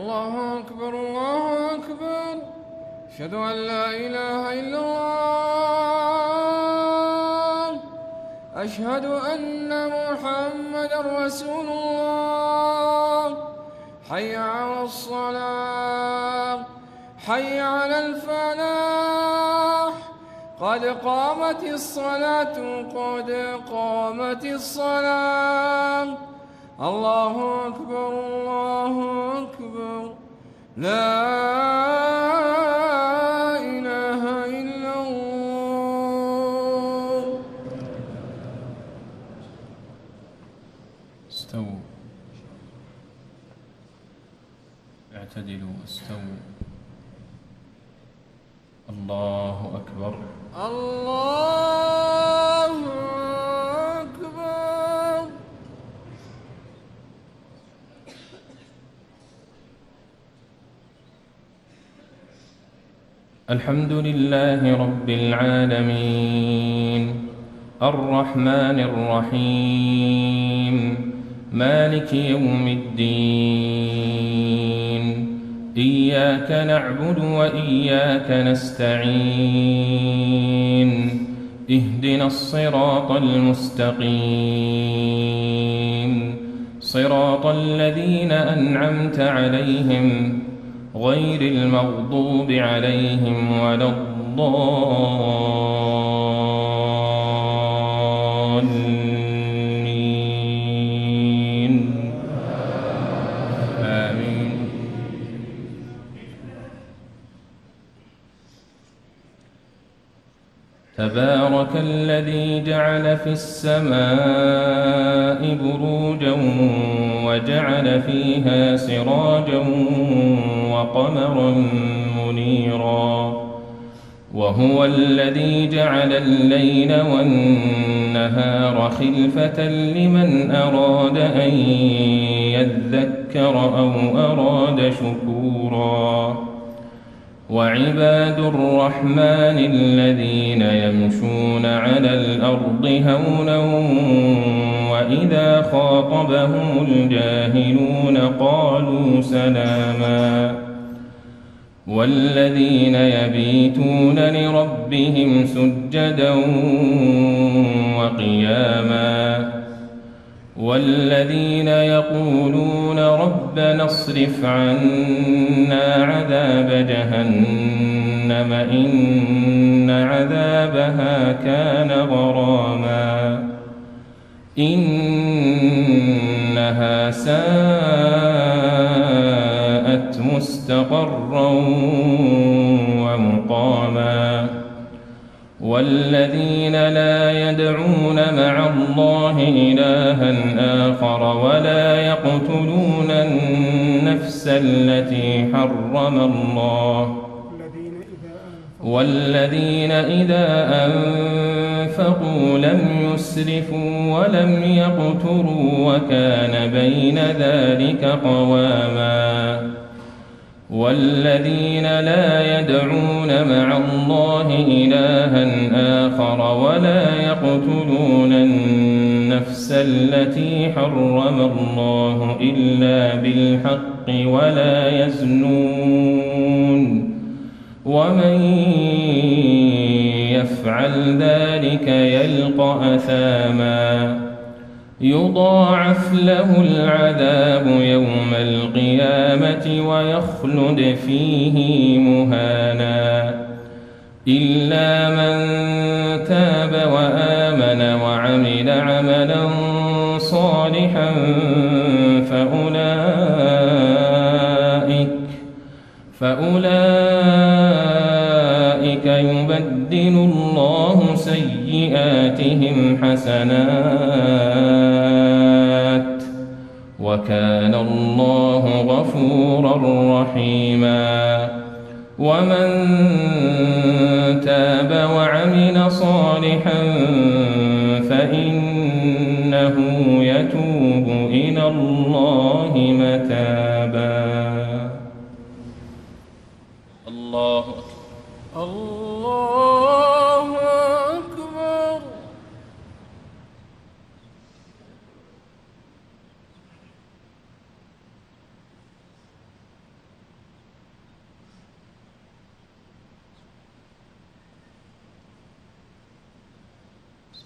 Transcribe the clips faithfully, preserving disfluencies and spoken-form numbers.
الله أكبر الله أكبر. أشهد أن لا إله إلا الله. أشهد أن محمدا رسول الله. حي على الصلاة، حي على الفلاح. قد قامت الصلاة، قد قامت الصلاة. الله أكبر الله أكبر. لا إله إلا الله. استووا، اعتدلوا، استووا. الله أكبر الله أكبر. الحمد لله رب العالمين، الرحمن الرحيم، مالك يوم الدين. إياك نعبد وإياك نستعين. اهدنا الصراط المستقيم، صراط الذين أنعمت عليهم غير المغضوب عليهم ولا الضالين. آمين. تبارك الذي جعل في السماء بروجا وجعل فيها سراجا وقمرا منيرا، وهو الذي جعل الليل والنهار خلفة لمن أراد أن يذكر أو أراد شكورا. وعباد الرحمن الذين يمشون على الأرض هونا وإذا خاطبهم الجاهلون قالوا سلاما. والذين يبيتون لربهم سجدا وقياما. والذين يقولون ربنا اصرف عنا عذاب جهنم إن عذابها كان غراما. إنها ساءت مستقرا ومقاما. والذين لا يدعون مع الله إلها آخر ولا يقتلون النفس التي حرم الله. والذين إذا أنفقوا لم يسرفوا ولم يقتروا وكان بين ذلك قواما. والذين لا يدعون مع الله إلها آخر ولا يقتلون النفس التي حرم الله إلا بالحق ولا يزنون. ومن يفعل ذلك يلقى أثاما. يضاعف له العذاب يوم القيامة ويخلد فيه مهانا. إلا من تاب وآمن وعمل عملا صالحا فأولئك فأولئك يبدل الله سيئاتهم حسنات وكان الله غفورا رحيما. ومن تاب وعمل صالحا فإنه يتوب إلى الله متابا. الله أكبر. الله أكبر.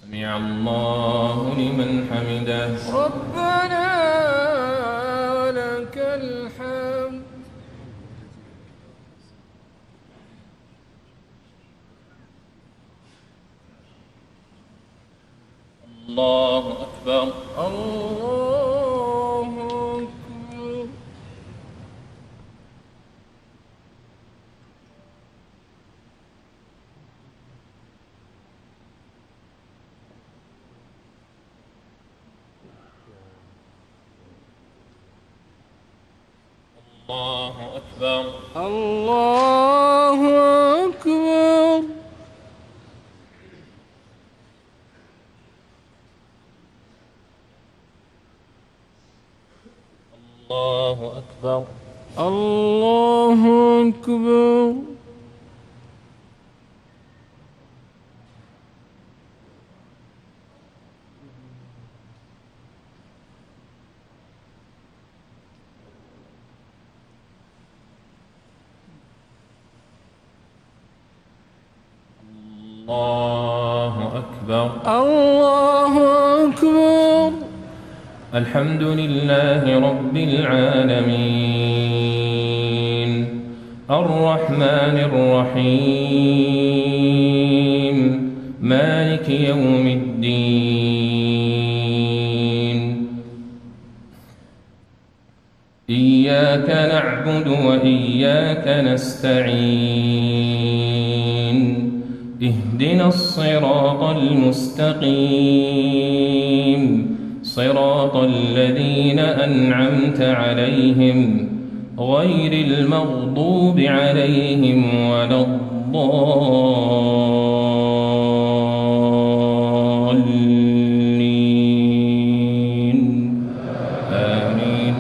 سمع الله لمن حمده. ربنا ولك الحمد. الله أكبر. الله أكبر. الله أكبر. الله أكبر. الله أكبر. الله أكبر. الله أكبر. الله أكبر. الحمد لله رب العالمين الرحمن الرحيم مالك يوم الدين إياك نعبد وإياك نستعين اهدنا الصراط المستقيم صراط الذين أنعمت عليهم غير المغضوب عليهم ولا الضالين آمين.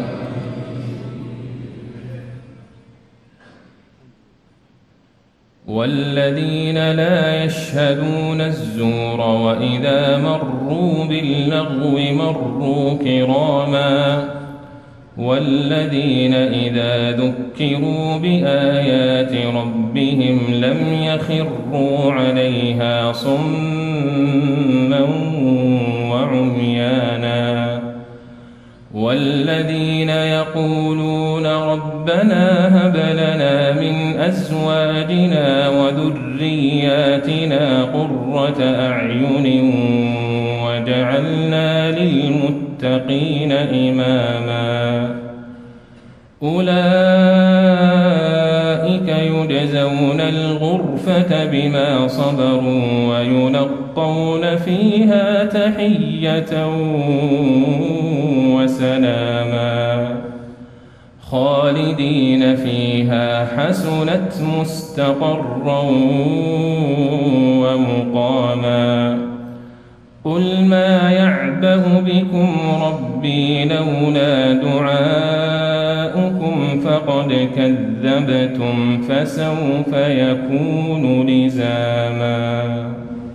والذين لا يشهدون الزور وإذا مروا باللغو مروا كراما والذين إذا ذكروا بآيات ربهم لم يخروا عليها صما وعميانا والذين يقولون ربنا هب لنا من أزواجنا وذرياتنا قرة أعين وجعلنا للمتقين إماما أولئك يجزون الغرفة بما صبروا ويلقون فيها تحية وسلاما خالدين فيها حسنت مستقرا ومقاما قل ما يعبأ بكم ربي لولا دعاؤكم فقد كذبتم فسوف يكون لزاما.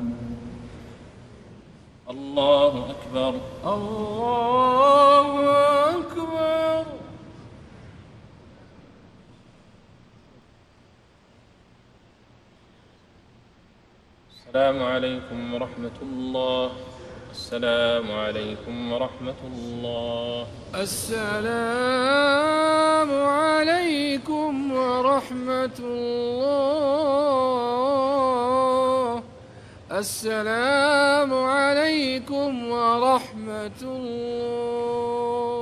الله أكبر. الله أكبر. السلام عليكم ورحمة الله. السلام عليكم ورحمة الله. السلام عليكم ورحمة الله. السلام عليكم ورحمة الله.